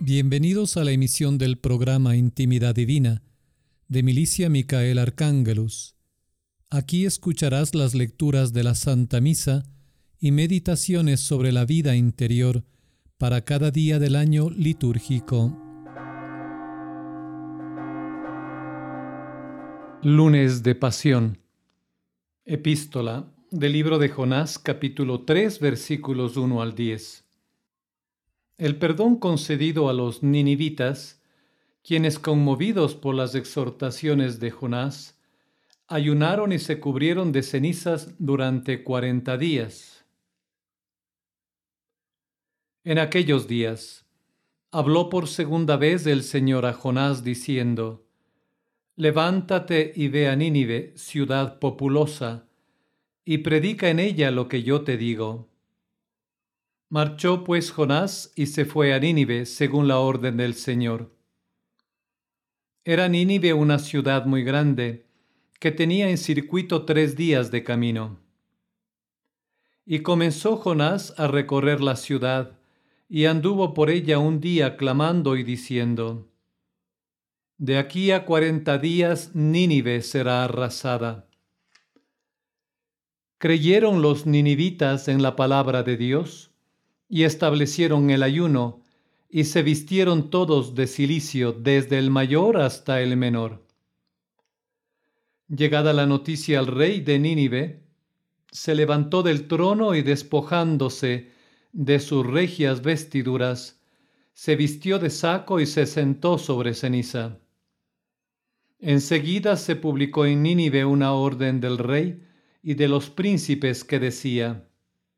Bienvenidos a la emisión del programa Intimidad Divina de Milicia Micael Arcángelus. Aquí escucharás las lecturas de la Santa Misa y meditaciones sobre la vida interior para cada día del año litúrgico. Lunes de Pasión. Epístola del libro de Jonás, capítulo 3, versículos 1 al 10. El perdón concedido a los ninivitas, quienes, conmovidos por las exhortaciones de Jonás, ayunaron y se cubrieron de cenizas durante 40 días. En aquellos días, habló por segunda vez el Señor a Jonás diciendo: Levántate y ve a Nínive, ciudad populosa, y predica en ella lo que yo te digo. Marchó pues Jonás y se fue a Nínive según la orden del Señor. Era Nínive una ciudad muy grande, que tenía en circuito 3 días de camino. Y comenzó Jonás a recorrer la ciudad, y anduvo por ella un día clamando y diciendo: De aquí a 40 días Nínive será arrasada. Creyeron los ninivitas en la palabra de Dios, y establecieron el ayuno, y se vistieron todos de cilicio, desde el mayor hasta el menor. Llegada la noticia al rey de Nínive, se levantó del trono y, despojándose de sus regias vestiduras, se vistió de saco y se sentó sobre ceniza. Enseguida se publicó en Nínive una orden del rey y de los príncipes que decía: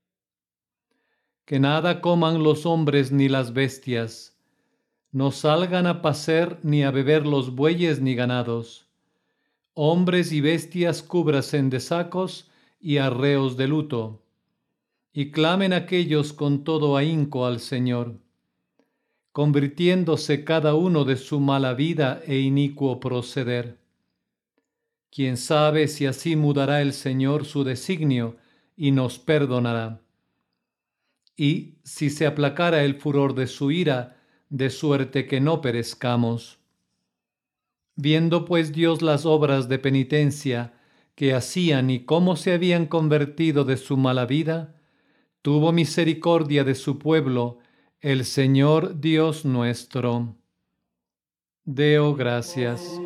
Que nada coman los hombres ni las bestias, no salgan a pacer ni a beber los bueyes ni ganados. Hombres y bestias cúbrasen de sacos y arreos de luto, y clamen aquellos con todo ahínco al Señor, convirtiéndose cada uno de su mala vida e inicuo proceder. Quién sabe si así mudará el Señor su designio y nos perdonará. Y si se aplacara el furor de su ira, de suerte que no perezcamos. Viendo pues Dios las obras de penitencia que hacían y cómo se habían convertido de su mala vida, tuvo misericordia de su pueblo, el Señor Dios nuestro. Deo gracias.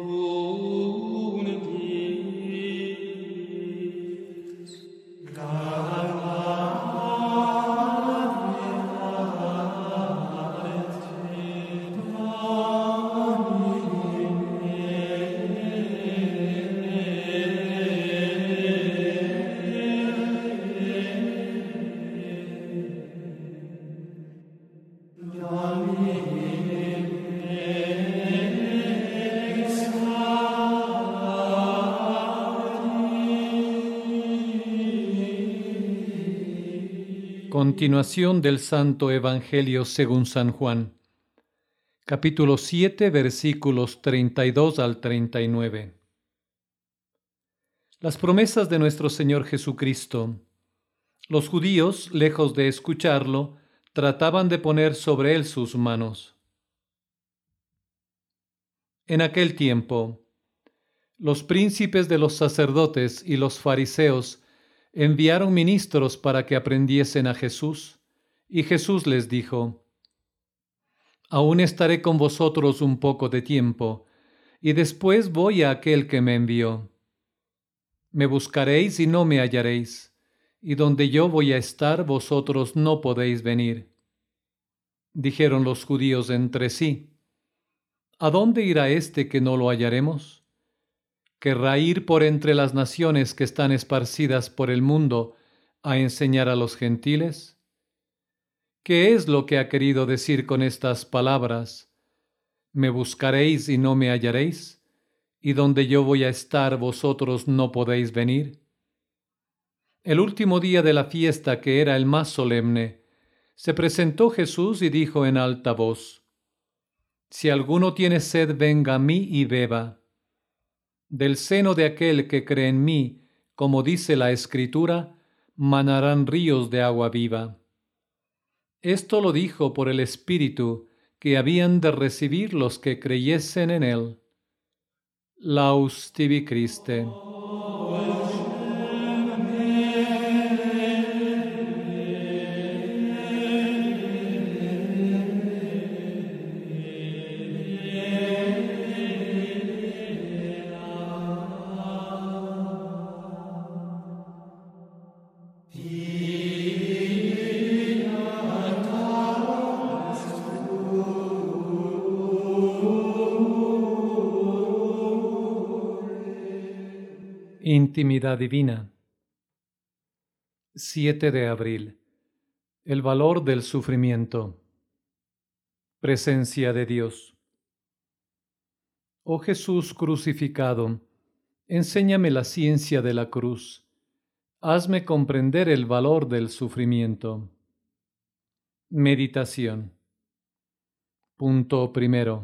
Continuación del Santo Evangelio según San Juan, capítulo 7, versículos 32 al 39. Las promesas de nuestro Señor Jesucristo. Los judíos, lejos de escucharlo, trataban de poner sobre él sus manos. En aquel tiempo, los príncipes de los sacerdotes y los fariseos enviaron ministros para que aprendiesen a Jesús, y Jesús les dijo: Aún estaré con vosotros un poco de tiempo, y después voy a aquel que me envió. Me buscaréis y no me hallaréis, y donde yo voy a estar, vosotros no podéis venir. Dijeron los judíos entre sí: ¿A dónde irá este que no lo hallaremos? ¿Querrá ir por entre las naciones que están esparcidas por el mundo a enseñar a los gentiles? ¿Qué es lo que ha querido decir con estas palabras? ¿Me buscaréis y no me hallaréis? ¿Y donde yo voy a estar, vosotros no podéis venir? El último día de la fiesta, que era el más solemne, se presentó Jesús y dijo en alta voz: Si alguno tiene sed, venga a mí y beba. Del seno de aquel que cree en mí, como dice la Escritura, manarán ríos de agua viva. Esto lo dijo por el Espíritu que habían de recibir los que creyesen en él. Laus tibi Christe. Intimidad divina. 7 de abril. El valor del sufrimiento. Presencia de Dios. Oh Jesús crucificado, enséñame la ciencia de la cruz. Hazme comprender el valor del sufrimiento. Meditación. Punto primero.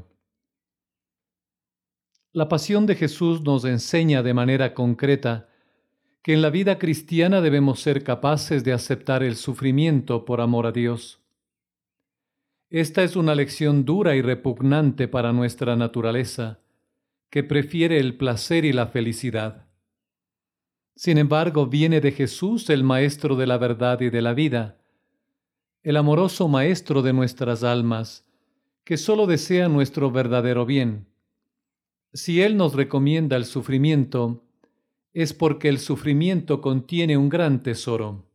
La pasión de Jesús nos enseña de manera concreta que en la vida cristiana debemos ser capaces de aceptar el sufrimiento por amor a Dios. Esta es una lección dura y repugnante para nuestra naturaleza, que prefiere el placer y la felicidad. Sin embargo, viene de Jesús, el Maestro de la verdad y de la vida, el amoroso Maestro de nuestras almas, que solo desea nuestro verdadero bien. Si Él nos recomienda el sufrimiento, es porque el sufrimiento contiene un gran tesoro.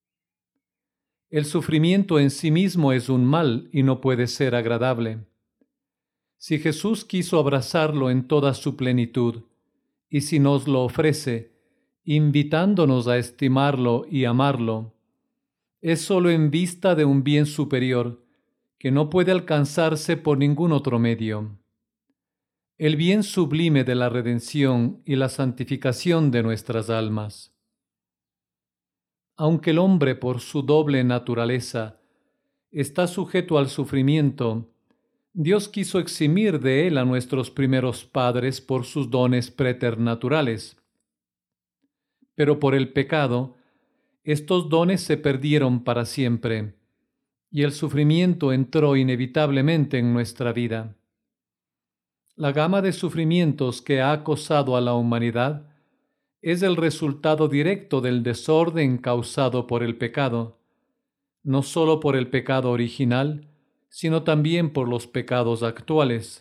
El sufrimiento en sí mismo es un mal y no puede ser agradable. Si Jesús quiso abrazarlo en toda su plenitud, y si nos lo ofrece, invitándonos a estimarlo y amarlo, es solo en vista de un bien superior que no puede alcanzarse por ningún otro medio. El bien sublime de la redención y la santificación de nuestras almas. Aunque el hombre por su doble naturaleza está sujeto al sufrimiento, Dios quiso eximir de él a nuestros primeros padres por sus dones preternaturales. Pero por el pecado, estos dones se perdieron para siempre, y el sufrimiento entró inevitablemente en nuestra vida. La gama de sufrimientos que ha acosado a la humanidad es el resultado directo del desorden causado por el pecado, no solo por el pecado original, sino también por los pecados actuales.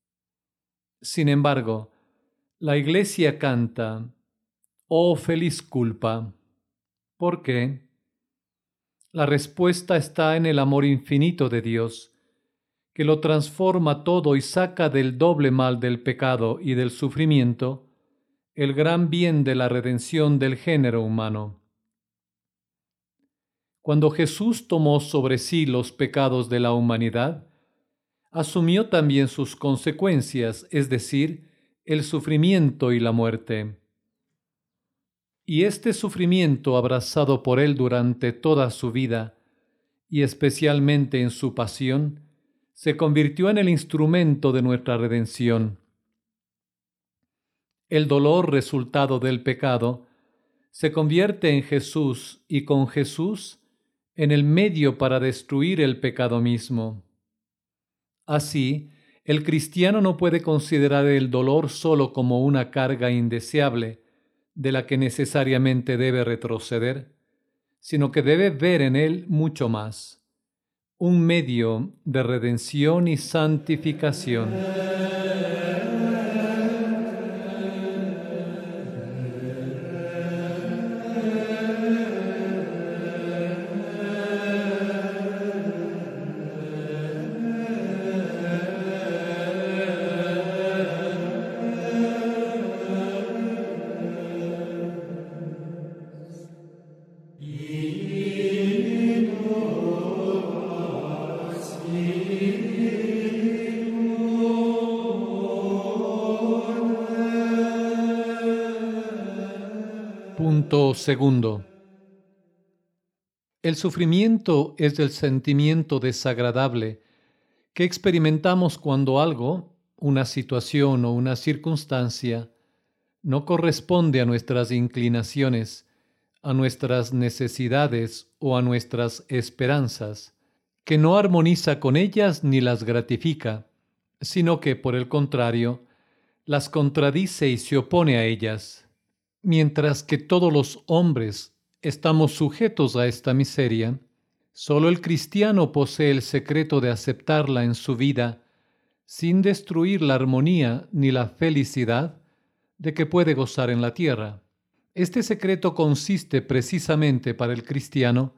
Sin embargo, la Iglesia canta, «Oh feliz culpa». ¿Por qué? La respuesta está en el amor infinito de Dios, que lo transforma todo y saca del doble mal del pecado y del sufrimiento el gran bien de la redención del género humano. Cuando Jesús tomó sobre sí los pecados de la humanidad, asumió también sus consecuencias, es decir, el sufrimiento y la muerte. Y este sufrimiento abrazado por él durante toda su vida, y especialmente en su pasión, se convirtió en el instrumento de nuestra redención. El dolor resultado del pecado se convierte en Jesús y con Jesús en el medio para destruir el pecado mismo. Así, el cristiano no puede considerar el dolor solo como una carga indeseable de la que necesariamente debe retroceder, sino que debe ver en él mucho más, un medio de redención y santificación. Punto segundo. El sufrimiento es el sentimiento desagradable que experimentamos cuando algo, una situación o una circunstancia, no corresponde a nuestras inclinaciones, a nuestras necesidades o a nuestras esperanzas, que no armoniza con ellas ni las gratifica, sino que, por el contrario, las contradice y se opone a ellas. Mientras que todos los hombres estamos sujetos a esta miseria, solo el cristiano posee el secreto de aceptarla en su vida sin destruir la armonía ni la felicidad de que puede gozar en la tierra. Este secreto consiste precisamente para el cristiano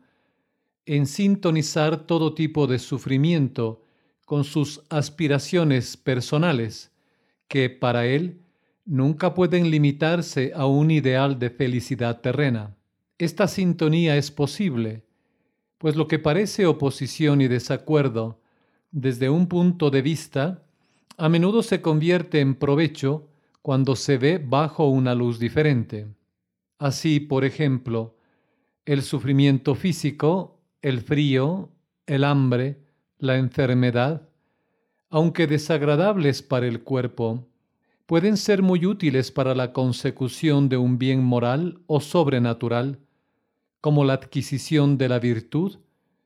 en sintonizar todo tipo de sufrimiento con sus aspiraciones personales, que para él nunca pueden limitarse a un ideal de felicidad terrena. Esta sintonía es posible, pues lo que parece oposición y desacuerdo desde un punto de vista, a menudo se convierte en provecho cuando se ve bajo una luz diferente. Así, por ejemplo, el sufrimiento físico, el frío, el hambre, la enfermedad, aunque desagradables para el cuerpo, pueden ser muy útiles para la consecución de un bien moral o sobrenatural, como la adquisición de la virtud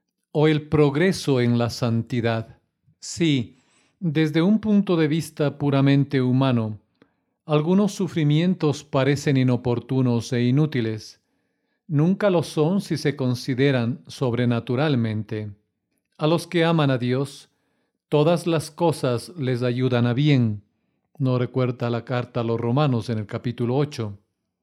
o el progreso en la santidad. Sí, desde un punto de vista puramente humano, algunos sufrimientos parecen inoportunos e inútiles. Nunca lo son si se consideran sobrenaturalmente. A los que aman a Dios, todas las cosas les ayudan a bien. ¿No recuerda la carta a los Romanos en el capítulo 8?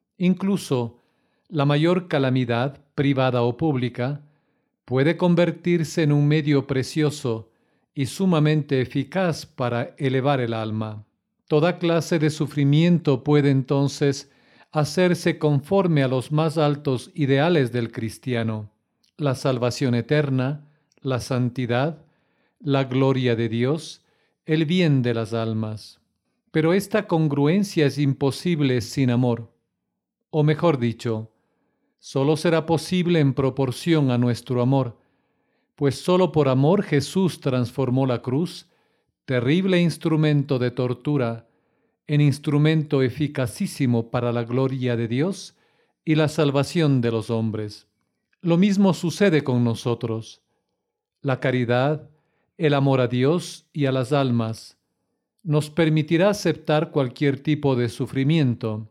Incluso la mayor calamidad, privada o pública, puede convertirse en un medio precioso y sumamente eficaz para elevar el alma. Toda clase de sufrimiento puede entonces hacerse conforme a los más altos ideales del cristiano: la salvación eterna, la santidad, la gloria de Dios, el bien de las almas. Pero esta congruencia es imposible sin amor, o mejor dicho, solo será posible en proporción a nuestro amor, pues solo por amor Jesús transformó la cruz, terrible instrumento de tortura, en instrumento eficacísimo para la gloria de Dios y la salvación de los hombres. Lo mismo sucede con nosotros. La caridad, el amor a Dios y a las almas, nos permitirá aceptar cualquier tipo de sufrimiento,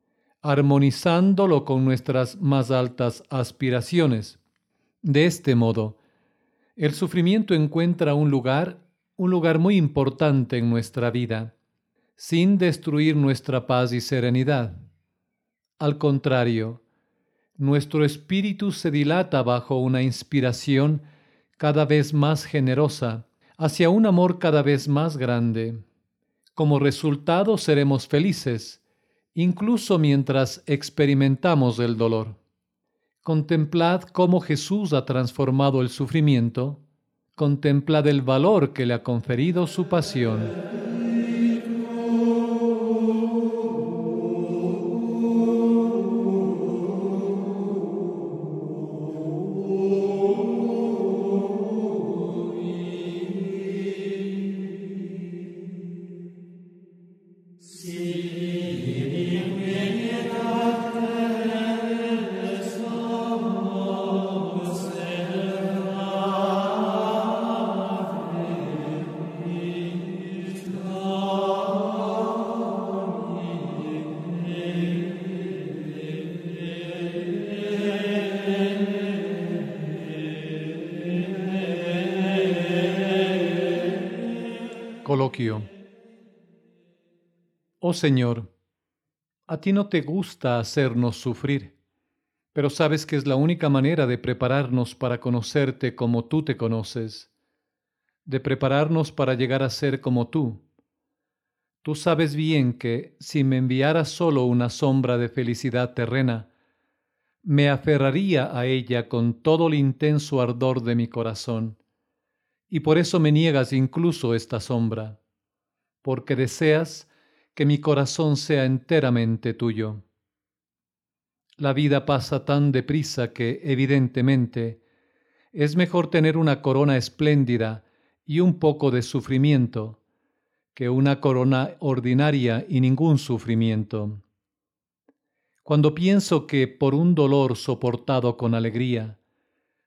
armonizándolo con nuestras más altas aspiraciones. De este modo, el sufrimiento encuentra un lugar muy importante en nuestra vida, sin destruir nuestra paz y serenidad. Al contrario, nuestro espíritu se dilata bajo una inspiración cada vez más generosa, hacia un amor cada vez más grande. Como resultado, seremos felices, incluso mientras experimentamos el dolor. Contemplad cómo Jesús ha transformado el sufrimiento. Contemplad el valor que le ha conferido su pasión. Coloquio. Oh Señor, a ti no te gusta hacernos sufrir, pero sabes que es la única manera de prepararnos para conocerte como tú te conoces, de prepararnos para llegar a ser como tú. Tú sabes bien que, si me enviaras solo una sombra de felicidad terrena, me aferraría a ella con todo el intenso ardor de mi corazón, y por eso me niegas incluso esta sombra, porque deseas que mi corazón sea enteramente tuyo. La vida pasa tan deprisa que, evidentemente, es mejor tener una corona espléndida y un poco de sufrimiento que una corona ordinaria y ningún sufrimiento. Cuando pienso que por un dolor soportado con alegría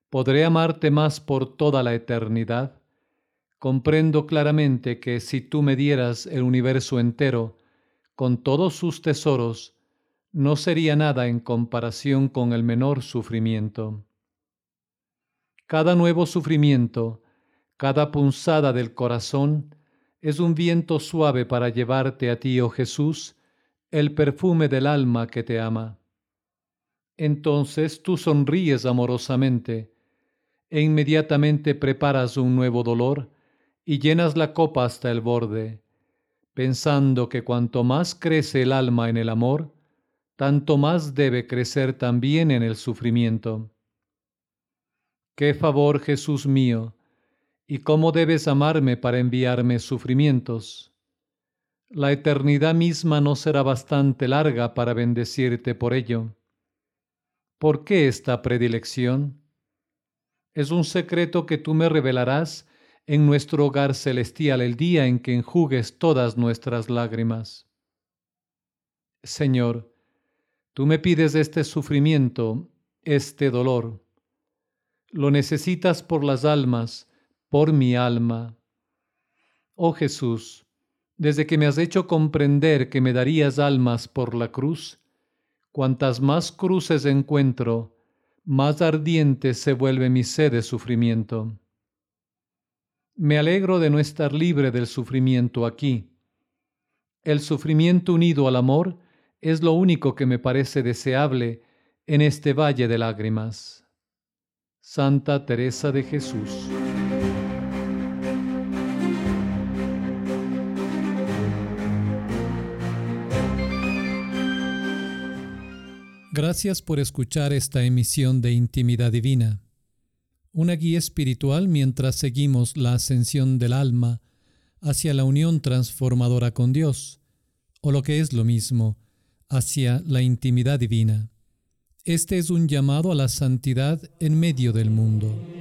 ¿podré amarte más por toda la eternidad? Comprendo claramente que si tú me dieras el universo entero, con todos sus tesoros, no sería nada en comparación con el menor sufrimiento. Cada nuevo sufrimiento, cada punzada del corazón, es un viento suave para llevarte a ti, oh Jesús, el perfume del alma que te ama. Entonces tú sonríes amorosamente e inmediatamente preparas un nuevo dolor y llenas la copa hasta el borde, pensando que cuanto más crece el alma en el amor, tanto más debe crecer también en el sufrimiento. ¡Qué favor, Jesús mío! ¿Y cómo debes amarme para enviarme sufrimientos? La eternidad misma no será bastante larga para bendecirte por ello. ¿Por qué esta predilección? Es un secreto que tú me revelarás en nuestro hogar celestial el día en que enjugues todas nuestras lágrimas. Señor, tú me pides este sufrimiento, este dolor. Lo necesitas por las almas, por mi alma. Oh Jesús, desde que me has hecho comprender que me darías almas por la cruz, cuantas más cruces encuentro, más ardiente se vuelve mi sed de sufrimiento. Me alegro de no estar libre del sufrimiento aquí. El sufrimiento unido al amor es lo único que me parece deseable en este valle de lágrimas. Santa Teresa de Jesús. Gracias por escuchar esta emisión de Intimidad Divina, una guía espiritual mientras seguimos la ascensión del alma hacia la unión transformadora con Dios, o lo que es lo mismo, hacia la intimidad divina. Este es un llamado a la santidad en medio del mundo.